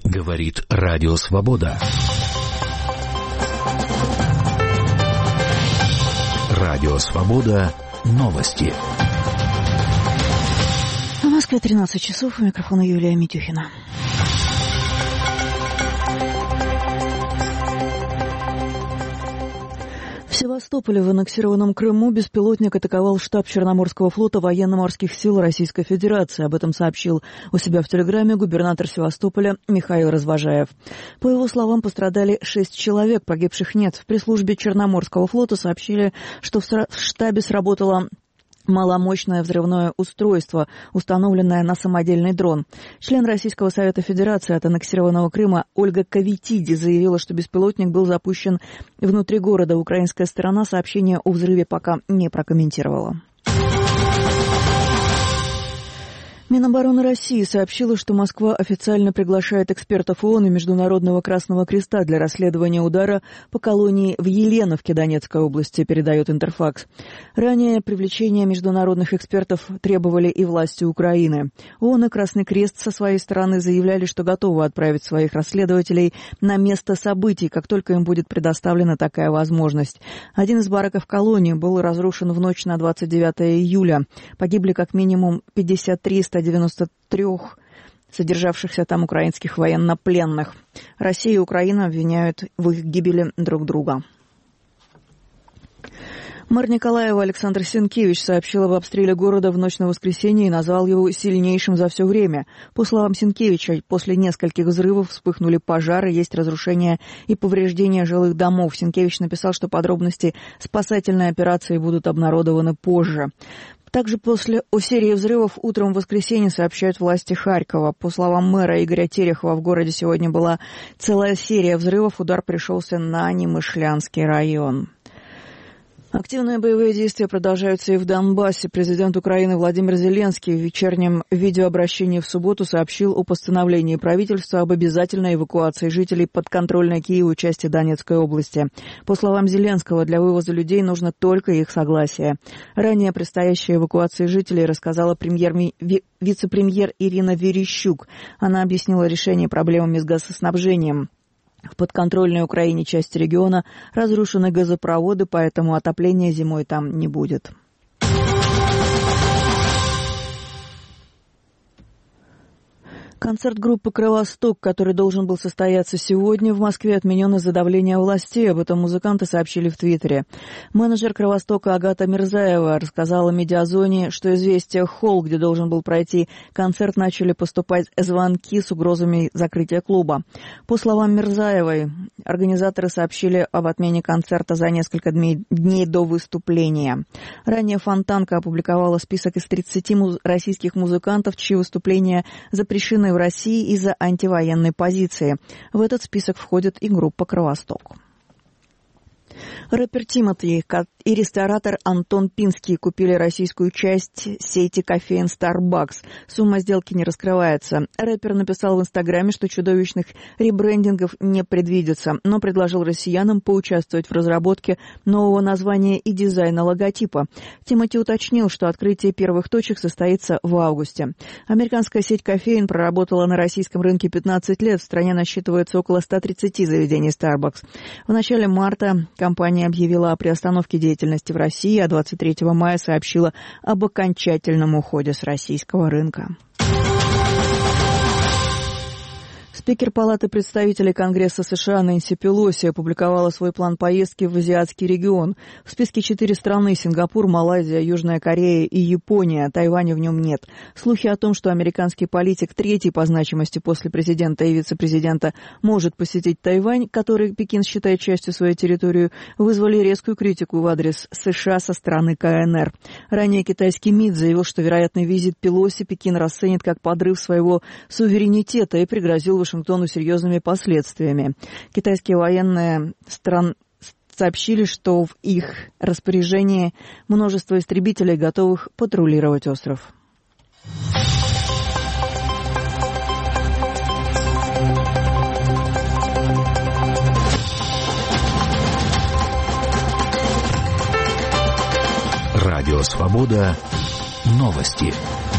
Говорит Радио Свобода. Радио Свобода. Новости. В Москве 13 часов. У микрофона Юлия Митюхина. В Севастополе, в аннексированном Крыму, беспилотник атаковал штаб Черноморского флота военно-морских сил Российской Федерации. Об этом сообщил у себя в Телеграме губернатор Севастополя Михаил Развожаев. По его словам, пострадали 6 человек, погибших нет. В пресс-службе Черноморского флота сообщили, что в штабе сработало маломощное взрывное устройство, установленное на самодельный дрон. Член Российского Совета Федерации от аннексированного Крыма Ольга Кавитиди заявила, что беспилотник был запущен внутри города. Украинская сторона сообщение о взрыве пока не прокомментировала. Минобороны России сообщила, что Москва официально приглашает экспертов ООН и Международного Красного Креста для расследования удара по колонии в Еленовке Донецкой области, передает Интерфакс. Ранее привлечение международных экспертов требовали и власти Украины. ООН и Красный Крест со своей стороны заявляли, что готовы отправить своих расследователей на место событий, как только им будет предоставлена такая возможность. Один из бараков колонии был разрушен в ночь на 29 июля. Погибли как минимум 53 193 содержавшихся там украинских военнопленных. Россия и Украина обвиняют в их гибели друг друга. Мэр Николаева Александр Сенкевич сообщил об обстреле города в ночь на воскресенье и назвал его сильнейшим за все время. По словам Сенкевича, после нескольких взрывов вспыхнули пожары, есть разрушения и повреждения жилых домов. Сенкевич написал, что подробности спасательной операции будут обнародованы позже. Также после серии взрывов утром в воскресенье сообщают власти Харькова. По словам мэра Игоря Терехова, в городе сегодня была целая серия взрывов. Удар пришелся на Немышлянский район. Активные боевые действия продолжаются и в Донбассе. Президент Украины Владимир Зеленский в вечернем видеообращении в субботу сообщил о постановлении правительства об обязательной эвакуации жителей подконтрольной Киеву части Донецкой области. По словам Зеленского, для вывоза людей нужно только их согласие. Ранее о предстоящей эвакуации жителей рассказала вице-премьер Ирина Верещук. Она объяснила решение проблемами с газоснабжением. В подконтрольной Украине части региона разрушены газопроводы, поэтому отопления зимой там не будет. Концерт группы «Кровосток», который должен был состояться сегодня, в Москве отменен из-за давления властей. Об этом музыканты сообщили в Твиттере. Менеджер «Кровостока» Агата Мирзаева рассказала «Медиазоне», что известие «Холл», где должен был пройти концерт, начали поступать звонки с угрозами закрытия клуба. По словам Мирзаевой, организаторы сообщили об отмене концерта за несколько дней до выступления. Ранее «Фонтанка» опубликовала список из 30 российских музыкантов, чьи выступления запрещены в России из-за антивоенной позиции. В этот список входит и группа «Кровосток». Рэпер Тимати и ресторатор Антон Пинский купили российскую часть сети кофеен Starbucks. Сумма сделки не раскрывается. Рэпер написал в Инстаграме, что чудовищных ребрендингов не предвидится, но предложил россиянам поучаствовать в разработке нового названия и дизайна логотипа. Тимати уточнил, что открытие первых точек состоится в августе. Американская сеть кофеен проработала на российском рынке 15 лет. В стране насчитывается около 130 заведений Starbucks. В начале марта компания объявила о приостановке деятельности в России, а 23 мая сообщила об окончательном уходе с российского рынка. Спикер Палаты представителей Конгресса США Нэнси Пелоси опубликовала свой план поездки в азиатский регион. В списке 4 страны – Сингапур, Малайзия, Южная Корея и Япония. Тайваня в нем нет. Слухи о том, что американский политик, третий по значимости после президента и вице-президента, может посетить Тайвань, который Пекин считает частью своей территории, вызвали резкую критику в адрес США со стороны КНР. Ранее китайский МИД заявил, что вероятный визит Пелоси Пекин расценит как подрыв своего суверенитета и пригрозил Вашингтону серьезными последствиями. Китайские военные сообщили, что в их распоряжении множество истребителей, готовых патрулировать остров. Радио Свобода. Новости.